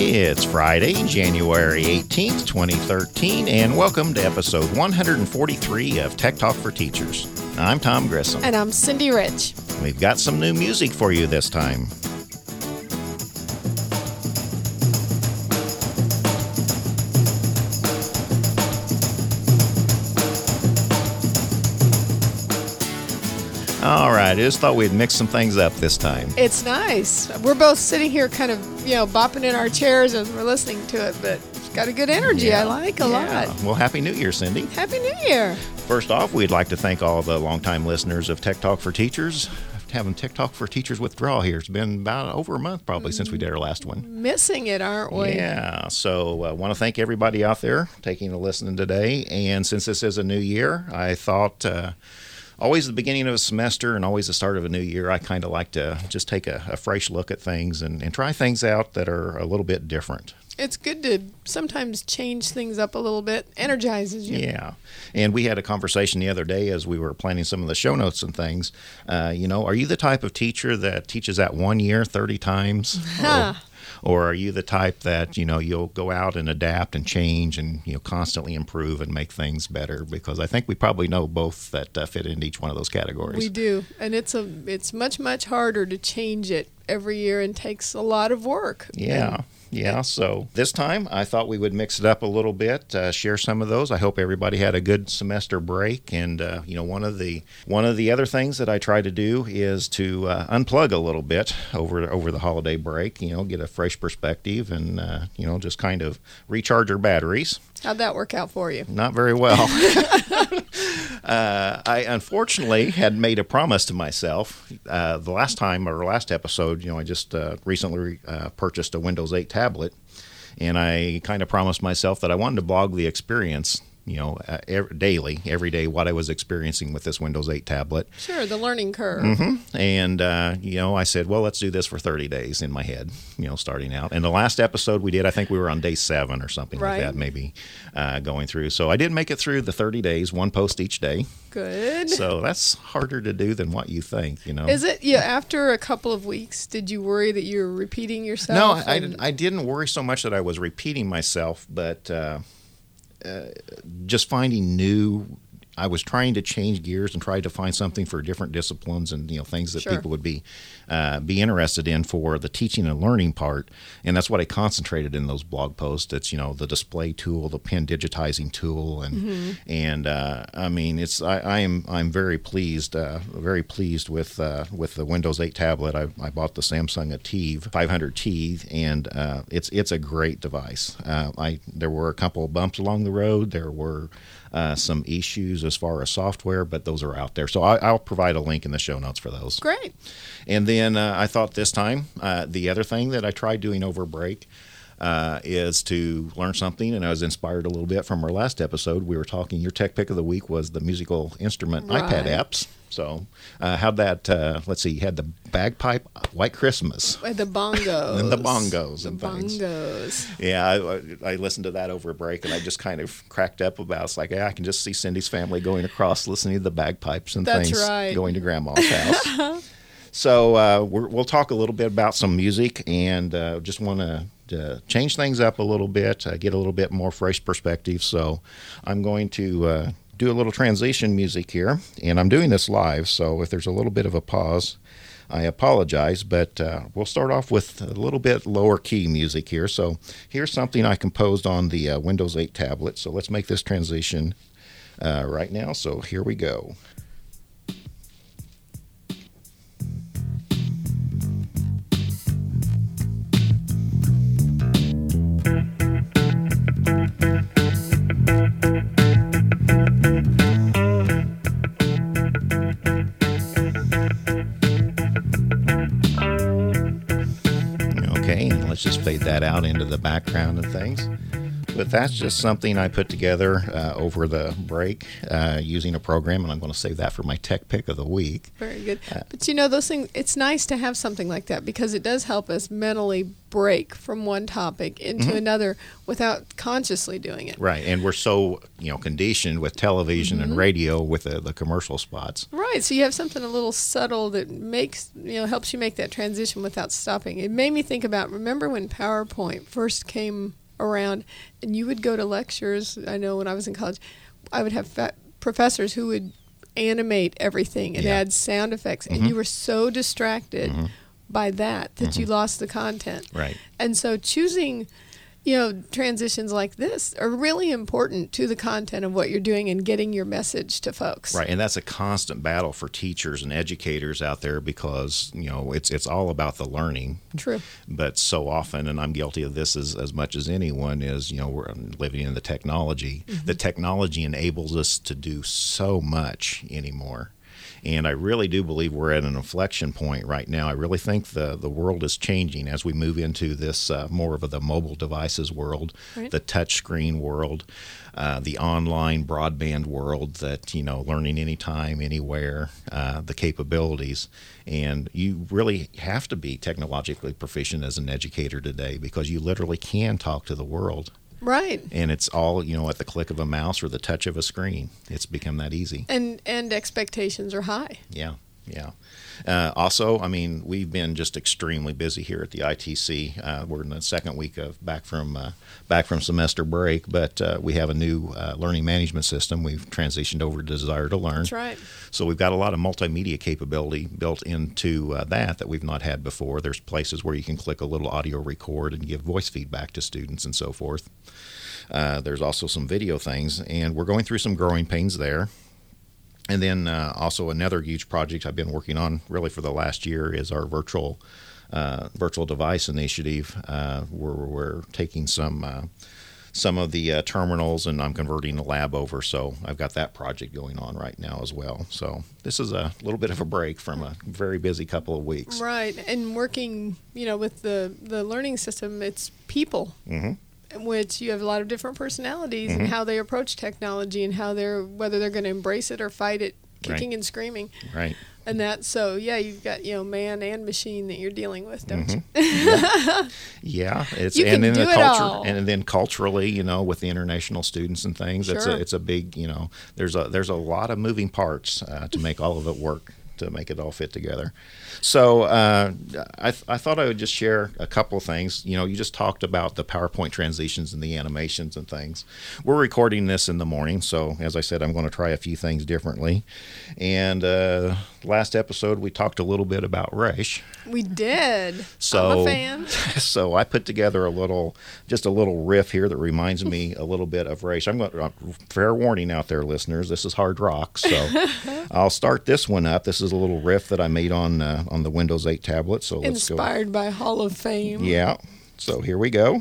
It's Friday, January 18th, 2013, and welcome to episode 143 of Tech Talk for Teachers. I'm Tom Grissom. And I'm Cindy Rich. We've got some new music for you this time. All right, I just thought we'd mix some things up this time. It's nice. We're both sitting here kind of, bopping in our chairs as we're listening to it, but it's got a good energy. Yeah. I like a lot. Well, Happy New Year, Cindy. Happy New Year. First off, we'd like to thank all the longtime listeners of Tech Talk for Teachers. Having Tech Talk for Teachers withdraw here. It's been about over a month probably since we did our last one. Missing it, aren't we? Yeah, so I want to thank everybody out there taking a listen today. And since this is a new year, I thought always the beginning of a semester and always the start of a new year, I kind of like to just take a fresh look at things and try things out that are a little bit different. It's good to sometimes change things up a little bit. Energizes you. Yeah. And we had a conversation the other day as we were planning some of the show notes and things. Are you the type of teacher that teaches that 1 year 30 times? Or are you the type that, you'll go out and adapt and change and, constantly improve and make things better? Because I think we probably know both that fit into each one of those categories. We do. And it's much, much harder to change it every year and takes a lot of work. Yeah, so this time I thought we would mix it up a little bit, share some of those. I hope everybody had a good semester break. And, one of the other things that I try to do is to unplug a little bit over the holiday break, get a fresh perspective and, just kind of recharge our batteries. How'd that work out for you? Not very well. I unfortunately had made a promise to myself. The last episode, I just recently purchased a Windows 8 tablet, and I kind of promised myself that I wanted to blog the experience, every day what I was experiencing with this Windows 8 tablet. Sure, the learning curve. Mm-hmm. And, I said, well, let's do this for 30 days in my head, starting out. And the last episode we did, I think we were on day 7 or something like that, maybe going through. So I did make it through the 30 days, one post each day. Good. So that's harder to do than what you think, Is it? Yeah, after a couple of weeks, did you worry that you were repeating yourself? No, I didn't worry so much that I was repeating myself, but just finding I was trying to change gears and try to find something for different disciplines and things that people would be interested in for the teaching and learning part, and that's what I concentrated in those blog posts. It's the display tool, the pen digitizing tool, and I'm very pleased with the Windows 8 tablet. I bought the Samsung Ativ 500T, and it's a great device. There were a couple of bumps along the road. There were some issues as far as software, but those are out there. So I'll provide a link in the show notes for those. Great. And then I thought this time, the other thing that I tried doing over break is to learn something, and I was inspired a little bit from our last episode. We were talking, your tech pick of the week was the musical instrument iPad apps. So how'd that, you had the bagpipe White Christmas. The bongos. And the bongos and things. Bongos. Yeah, I listened to that over break, and I just kind of cracked up about it's like, I can just see Cindy's family going across, listening to the bagpipes and things, going to Grandma's house. So we'll talk a little bit about some music, and just want to change things up a little bit, get a little bit more fresh perspective. So I'm going to do a little transition music here, and I'm doing this live, so if there's a little bit of a pause, I apologize, but we'll start off with a little bit lower key music here. So here's something I composed on the Windows 8 tablet, so let's make this transition right now. So here we go. Okay, and let's just fade that out into the background and things. But that's just something I put together over the break using a program, and I'm going to save that for my tech pick of the week. Very good. But those things, it's nice to have something like that because it does help us mentally break from one topic into another without consciously doing it. Right, and we're so conditioned with television and radio with the commercial spots. Right, so you have something a little subtle that makes helps you make that transition without stopping. It made me think about, remember when PowerPoint first came around and you would go to lectures. I know when I was in college, I would have professors who would animate everything and add sound effects, and you were so distracted by that you lost the content. Right. And so choosing transitions like this are really important to the content of what you're doing and getting your message to folks. Right, and that's a constant battle for teachers and educators out there because, it's all about the learning. True. But so often, and I'm guilty of this as much as anyone, is, we're living in the technology. The technology enables us to do so much anymore. And I really do believe we're at an inflection point right now. I really think the world is changing as we move into this more of the mobile devices world, the touchscreen world, the online broadband world that, learning anytime, anywhere, the capabilities. And you really have to be technologically proficient as an educator today because you literally can talk to the world. Right. And it's all, at the click of a mouse or the touch of a screen. It's become that easy. And expectations are high. Yeah. Also, we've been just extremely busy here at the ITC. We're in the second week of back from semester break, but we have a new learning management system. We've transitioned over to Desire to Learn. That's right. So we've got a lot of multimedia capability built into that we've not had before. There's places where you can click a little audio record and give voice feedback to students and so forth. There's also some video things, and we're going through some growing pains there. And then also another huge project I've been working on really for the last year is our virtual device initiative, where we're taking some of the terminals and I'm converting the lab over. So I've got that project going on right now as well. So this is a little bit of a break from a very busy couple of weeks. Right, and working with the learning system, it's people. Which you have a lot of different personalities and how they approach technology and whether they're going to embrace it or fight it, kicking and screaming. Right. And you've got man and machine that you're dealing with, don't you? Yeah, it's you can do it all. And then culturally, with the international students and things, sure. it's a big, there's a lot of moving parts to make all of it work, to make it all fit together. So I thought I would just share a couple of things. You just talked about the PowerPoint transitions and the animations and things. We're recording this in the morning, so as I said, I'm going to try a few things differently. And last episode, we talked a little bit about Raish. We did. So, I'm a fan. So I put together a little riff here that reminds me a little bit of Raish. Fair warning out there, listeners, this is hard rock, so I'll start this one up. This is a little riff that I made on the Windows 8 tablet. So let's go. Inspired by Hall of Fame. Yeah. So here we go.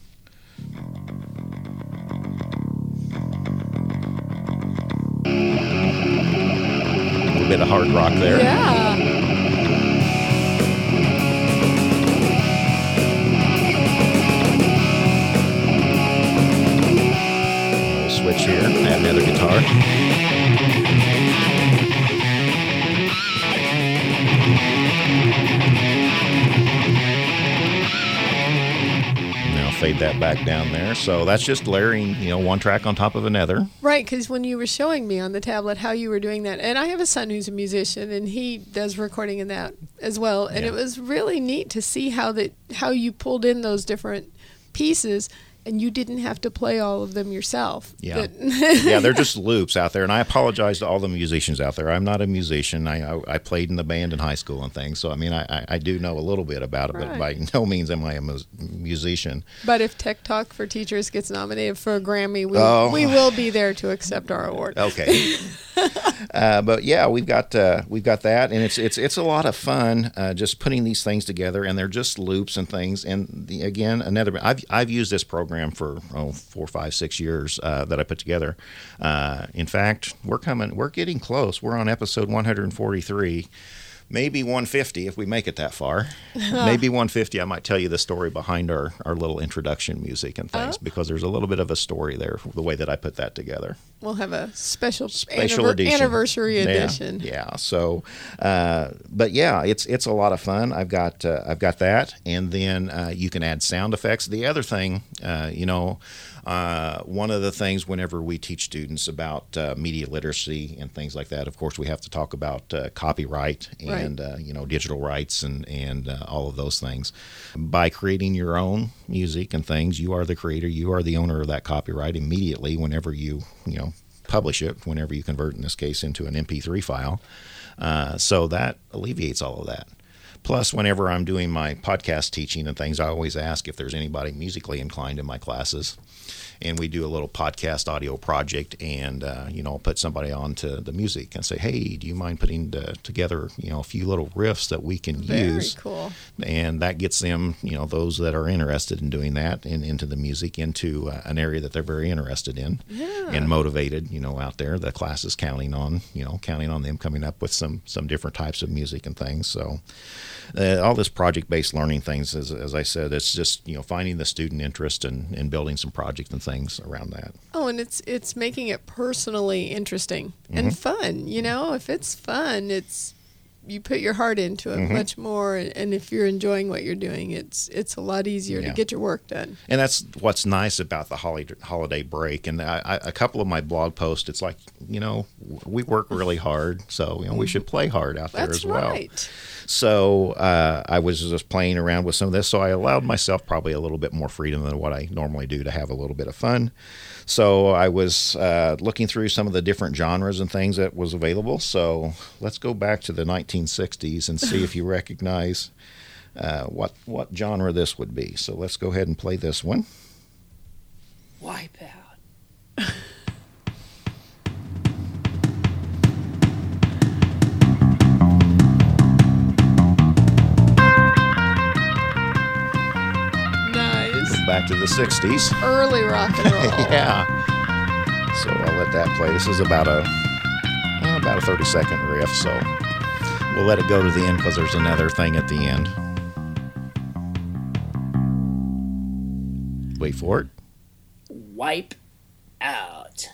A little bit of hard rock there. Yeah. We'll switch here. Add another guitar. Fade that back down there. So that's just layering, one track on top of another. Right, because when you were showing me on the tablet how you were doing that, and I have a son who's a musician, and he does recording in that as well, and it was really neat to see how you pulled in those different pieces. And you didn't have to play all of them yourself. Yeah, yeah, they're just loops out there. And I apologize to all the musicians out there. I'm not a musician. I played in the band in high school and things. So, I do know a little bit about it, but by no means am I a musician. But if Tech Talk for Teachers gets nominated for a Grammy, we will be there to accept our award. Okay. But yeah, we've got that, and it's a lot of fun just putting these things together, and they're just loops and things. And again, I've used this program for 4, 5, 6 years that I put together. In fact, we're getting close. We're on episode 143. maybe 150 if we make it that far. Maybe 150, I might tell you the story behind our little introduction music and things, because there's a little bit of a story there, the way that I put that together. We'll have a special edition. Anniversary edition. Yeah. So, but yeah, it's a lot of fun. I've got that, and then you can add sound effects. The other thing, one of the things whenever we teach students about media literacy and things like that, of course, we have to talk about copyright and digital rights and all of those things. By creating your own music and things, you are the creator, you are the owner of that copyright immediately whenever you publish it, whenever you convert, in this case, into an MP3 file. So that alleviates all of that. Plus, whenever I'm doing my podcast teaching and things, I always ask if there's anybody musically inclined in my classes. And we do a little podcast audio project, and I'll put somebody on to the music and say, hey, do you mind putting together a few little riffs that we can use? Very cool. And that gets them, those that are interested in doing that, and into the music, into an area that they're very interested in and motivated, out there. The class is counting on them coming up with some different types of music and things. So all this project-based learning things, as I said, it's just finding the student interest and building some projects and things around that. Oh, and it's making it personally interesting and fun. If it's fun, you put your heart into it much more, and if you're enjoying what you're doing, it's a lot easier to get your work done. And that's what's nice about the holiday break. And a couple of my blog posts, it's like, we work really hard, so we should play hard out there as well. Right. So I was just playing around with some of this, so I allowed myself probably a little bit more freedom than what I normally do to have a little bit of fun. So I was looking through some of the different genres and things that was available. So let's go back to the 1960s and see if you recognize what genre this would be. So let's go ahead and play this one. Wipeout. Back to the 60s. Early rock and roll. Yeah. So I'll let that play. This is about a 30-second riff, so we'll let it go to the end because there's another thing at the end. Wait for it. Wipe out.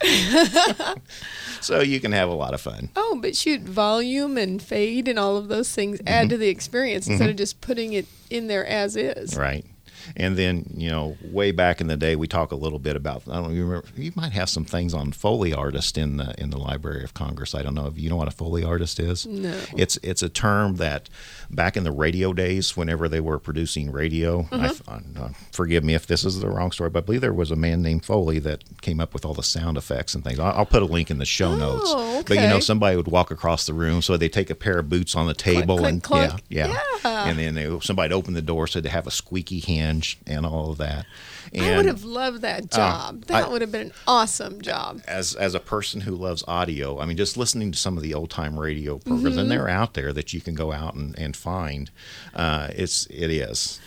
So you can have a lot of fun. Oh, but shoot, volume and fade and all of those things add to the experience instead of just putting it in there as is. Right. And then, way back in the day, we talk a little bit about, I don't know, you remember, you might have some things on Foley artist in the Library of Congress. I don't know if you know what a Foley artist is. No. It's a term that back in the radio days, whenever they were producing radio, forgive me if this is the wrong story, but I believe there was a man named Foley that came up with all the sound effects and things. I'll put a link in the show notes. Okay. But, somebody would walk across the room, so they take a pair of boots on the table. Clunk, clunk. Yeah. And then somebody'd open the door so they'd have a squeaky hinge and all of that. And I would have loved that job. That would have been an awesome job. As a person who loves audio, I mean, just listening to some of the old time radio programs, and they're out there that you can go out and find. It is.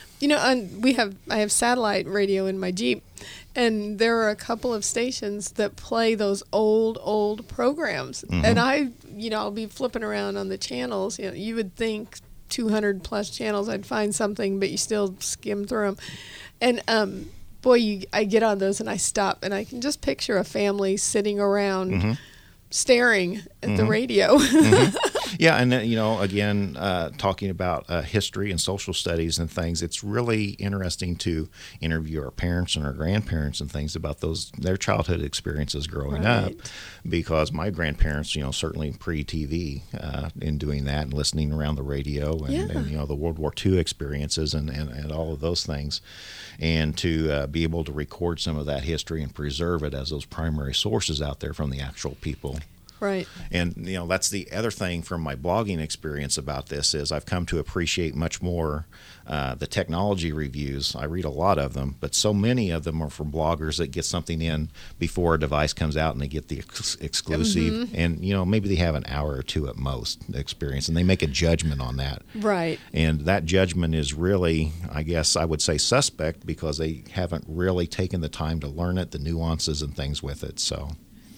I have satellite radio in my Jeep, and there are a couple of stations that play those old programs. And I'll be flipping around on the channels. You would think 200 plus channels I'd find something, but you still skim through them. And I get on those and I stop, and I can just picture a family sitting around staring at the radio. Yeah, and again, talking about history and social studies and things, it's really interesting to interview our parents and our grandparents and things about their childhood experiences growing up, because my grandparents, certainly pre-TV, in doing that and listening around the radio and the World War II experiences and all of those things, and to be able to record some of that history and preserve it as those primary sources out there from the actual people. Right. And, that's the other thing from my blogging experience about this is I've come to appreciate much more the technology reviews. I read a lot of them, but so many of them are from bloggers that get something in before a device comes out and they get the exclusive. And, maybe they have an hour or two at most experience, and they make a judgment on that. Right. And that judgment is really, I guess I would say, suspect because they haven't really taken the time to learn it, the nuances and things with it. So.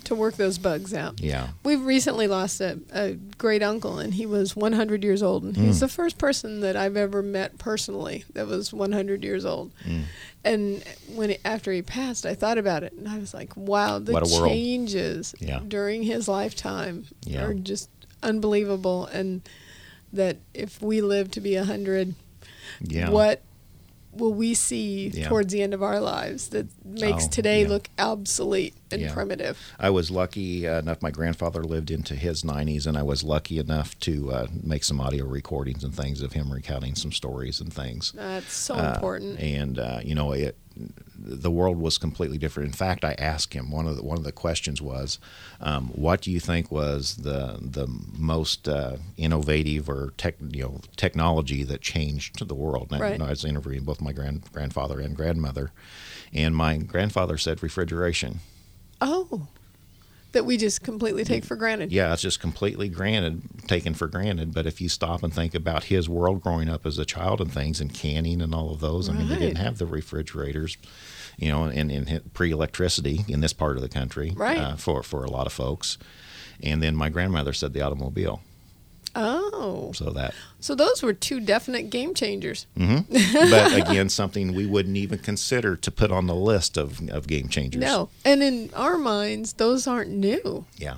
to work those bugs out. Yeah. We've recently lost a great uncle, and he was 100 years old, and he's the first person that I've ever met personally that was 100 years old. And after he passed, I thought about it, and I was like, wow, the changes during his lifetime are just unbelievable. And that if we live to be 100, what will we see towards the end of our lives that makes today look obsolete and primitive? I was lucky enough, my grandfather lived into his 90s, and I was lucky enough to make some audio recordings and things of him recounting some stories and things. That's so important. And, the world was completely different. In fact, I asked him, one of the questions was, what do you think was the most innovative or technology that changed the world? And I was interviewing both my grandfather and grandmother, and my grandfather said refrigeration. Oh, that we just completely take for granted. Yeah, it's just completely taken for granted. But if you stop and think about his world growing up as a child and things, and canning and all of those, I mean, they didn't have the refrigerators, and pre-electricity in this part of the country for a lot of folks. And then my grandmother said the automobile. Oh. So those were two definite game changers. Mm-hmm. But again, something we wouldn't even consider to put on the list of game changers. No. And in our minds, those aren't new. Yeah.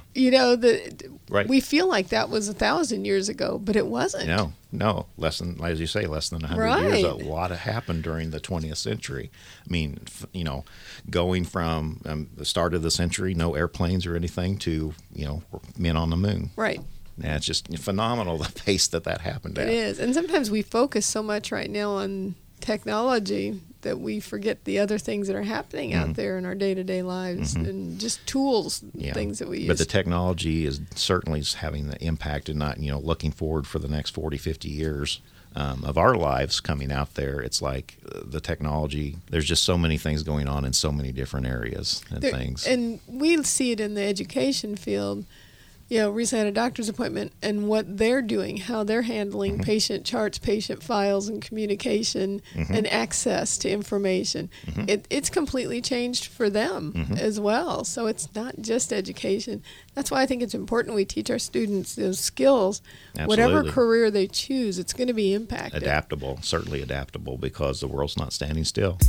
We feel like that was 1,000 years ago, but it wasn't. No. Less than 100 years. A lot happened during the 20th century. I mean, going from the start of the century, no airplanes or anything, to, men on the moon. Right. Yeah, it's just phenomenal the pace that happened at. It is. And sometimes we focus so much right now on technology that we forget the other things that are happening out there in our day-to-day lives and just tools, things that we use. But the technology is certainly having the impact, and not, looking forward for the next 40, 50 years of our lives coming out there. It's like the technology, there's just so many things going on in so many different areas and things. And we see it in the education field. Recently had a doctor's appointment, and what they're doing, how they're handling patient charts, patient files, and communication and access to information. It's completely changed for them as well. So it's not just education. That's why I think it's important we teach our students those skills. Absolutely. Whatever career they choose, it's going to be impacted. Certainly adaptable, because the world's not standing still.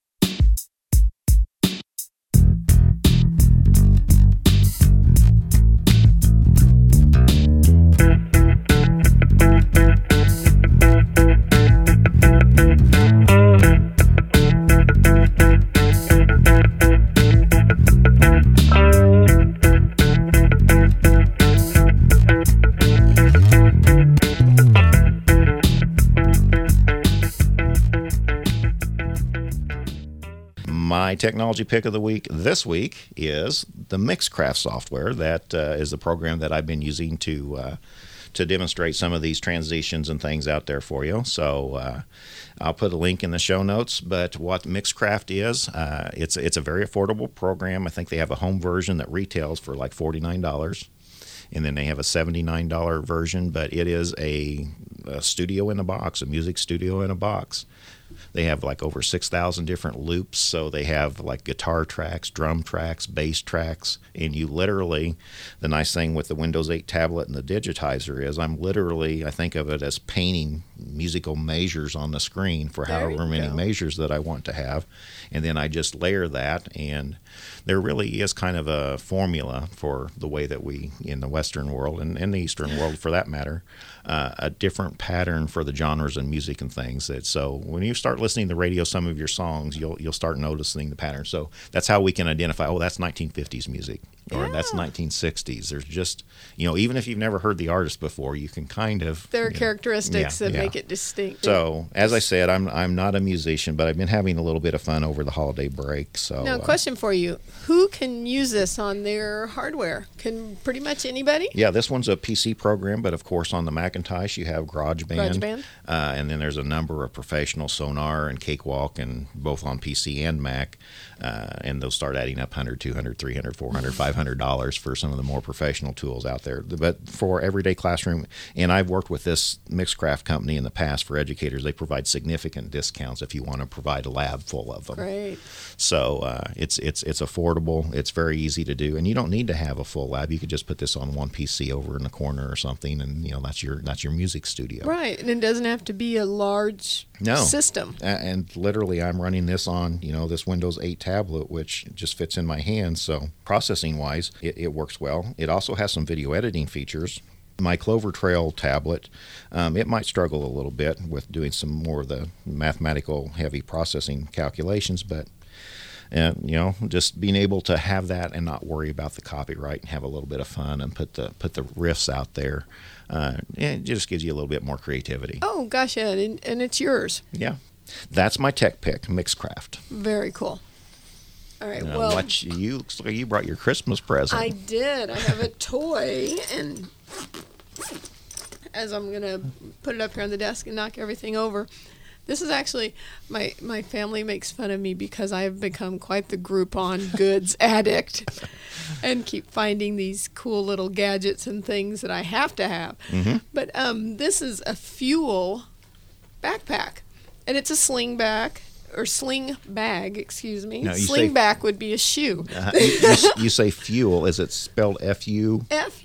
My technology pick of the week this week is the Mixcraft software. That is the program that I've been using to demonstrate some of these transitions and things out there for you. So I'll put a link in the show notes. But what Mixcraft is, it's a very affordable program. I think they have a home version that retails for like $49. And then they have a $79 version, but it is a studio in a box, a music studio in a box. They have like over 6,000 different loops, so they have like guitar tracks, drum tracks, bass tracks, and you literally, the nice thing with the Windows 8 tablet and the digitizer is I think of it as painting musical measures on the screen for however many measures that I want to have, and then I just layer that, and there really is kind of a formula for the way that we, in the Western world, and in the Eastern world for that matter, a different pattern for the genres and music and things. So when you start listening to the radio, some of your songs, you'll start noticing the pattern. So that's how we can identify, that's 1950s music, or that's 1960s. There's just, even if you've never heard the artist before, you can kind of... There are characteristics that make it distinct. So, as I said, I'm not a musician, but I've been having a little bit of fun over the holiday break. So now, question for you. Who can use this on their hardware? Can pretty much anybody? Yeah, this one's a PC program, but of course on the Macintosh you have GarageBand. And then there's a number of professional, Sonar and Cakewalk, and both on PC and Mac. And they'll start adding up 100, 200, 300, 400, 500 $500 for some of the more professional tools out there. But for everyday classroom, and I've worked with this Mixcraft company in the past for educators, they provide significant discounts if you want to provide a lab full of them. Great. So it's affordable. It's very easy to do, and you don't need to have a full lab. You could just put this on one PC over in the corner or something, and that's your music studio. Right, and it doesn't have to be a large system. And literally, I'm running this on this Windows 8 tablet, which just fits in my hand. So processing-wise, it works well. It also has some video editing features. My Clover Trail tablet, it might struggle a little bit with doing some more of the mathematical heavy processing calculations, but just being able to have that and not worry about the copyright and have a little bit of fun and put the riffs out there, it just gives you a little bit more creativity. Oh gosh, yeah, and it's yours. Yeah, that's my tech pick, Mixcraft. Very cool. All right, well, looks like you brought your Christmas present. I did. I have a toy, and as I'm gonna put it up here on the desk and knock everything over. This is actually, my family makes fun of me because I have become quite the Groupon goods addict and keep finding these cool little gadgets and things that I have to have. Mm-hmm. But this is a fuel backpack, and it's a sling bag, excuse me. No, sling back would be a shoe. You say fuel. Is it spelled F-U?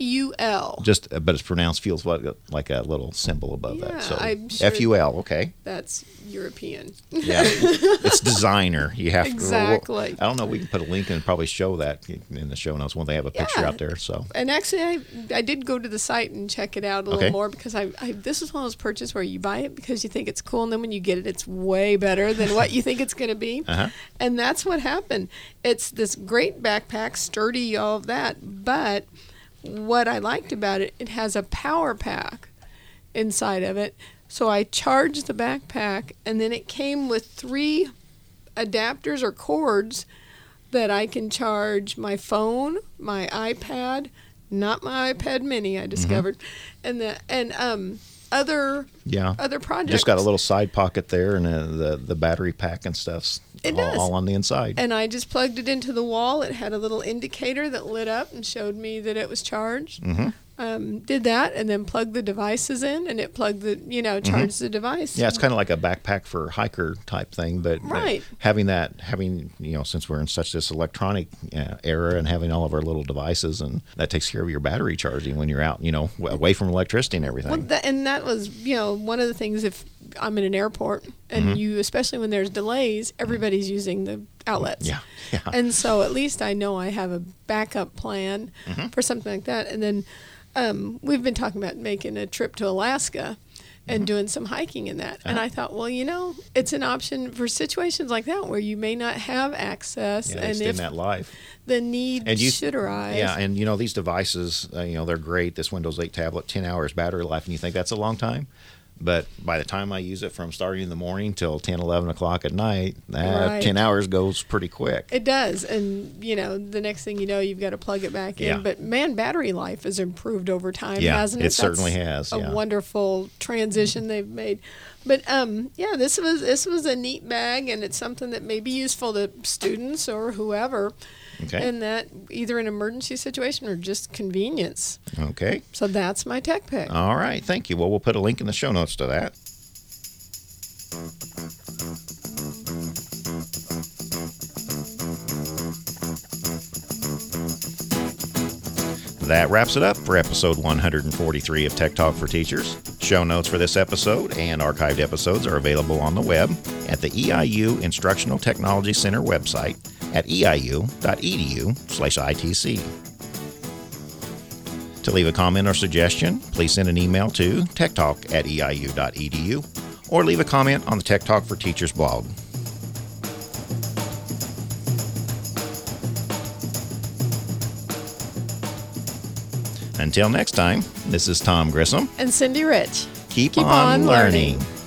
F-U-L. But it's pronounced fuels like a little symbol above that. So I'm sure F-U-L, okay. That's European. Yeah, it's designer. You have exactly. I don't know. We can put a link and probably show that in the show notes when they have a picture out there. So. And actually, I did go to the site and check it out a little more because this is one of those purchases where you buy it because you think it's cool, and then when you get it, it's way better than what you think it's going to be. Uh-huh. And that's what happened. It's this great backpack, sturdy, all of that. But what I liked about it, it has a power pack inside of it. So I charged the backpack, and then it came with 3 adapters or cords that I can charge my phone, my iPad, not my iPad mini, I discovered, and other projects. Just got a little side pocket there, and the battery pack and stuff's all on the inside. And I just plugged it into the wall. It had a little indicator that lit up and showed me that it was charged. Mm-hmm. Did that, and then plugged the devices in, and it plugged charged the device. Yeah, it's kind of like a backpack for hiker type thing, but right. having since we're in such this electronic era and having all of our little devices, and that takes care of your battery charging when you're out, away from electricity and everything. Well, that was, one of the things. If I'm in an airport, and you, especially when there's delays, everybody's using the outlets. Yeah. And so at least I know I have a backup plan for something like that. And then we've been talking about making a trip to Alaska and doing some hiking in that. And I thought, well, it's an option for situations like that where you may not have access. Yeah, and if that life. The need should arise. Yeah, and these devices, they're great. This Windows 8 tablet, 10 hours battery life, and you think that's a long time? But by the time I use it from starting in the morning till 10, 11 o'clock at night, 10 hours goes pretty quick. It does. And, the next thing you know, you've got to plug it back in. But, man, battery life has improved over time, hasn't it? It certainly has. A wonderful transition they've made. But, this was a neat bag, and it's something that may be useful to students or whoever. Okay. And that either an emergency situation or just convenience. Okay. So that's my tech pick. All right. Thank you. Well, we'll put a link in the show notes to that. That wraps it up for episode 143 of Tech Talk for Teachers. Show notes for this episode and archived episodes are available on the web at the EIU Instructional Technology Center website at eiu.edu/ITC. To leave a comment or suggestion, please send an email to techtalk@eiu.edu or leave a comment on the Tech Talk for Teachers blog. Until next time, this is Tom Grissom and Cindy Rich. Keep on learning.